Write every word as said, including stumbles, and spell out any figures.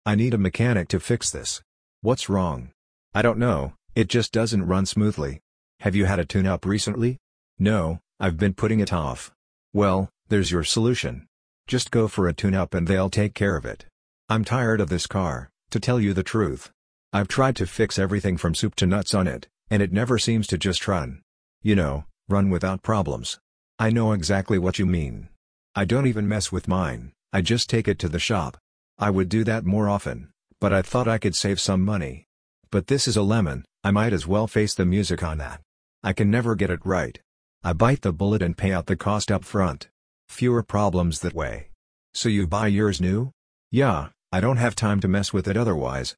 I need a mechanic to fix this. What's wrong? I don't know, it just doesn't run smoothly. Have you had a tune-up recently? No, I've been putting it off. Well, there's your solution. Just go for a tune-up and they'll take care of it. I'm tired of this car, to tell you the truth. I've tried to fix everything from soup to nuts on it, and it never seems to just run. You know, run without problems. I know exactly what you mean. I don't even mess with mine, I just take it to the shop. I would do that more often, but I thought I could save some money. But this is a lemon, I might as well face the music on that. I can never get it right. I bite the bullet and pay out the cost up front. Fewer problems that way. So you buy yours new? Yeah, I don't have time to mess with it otherwise.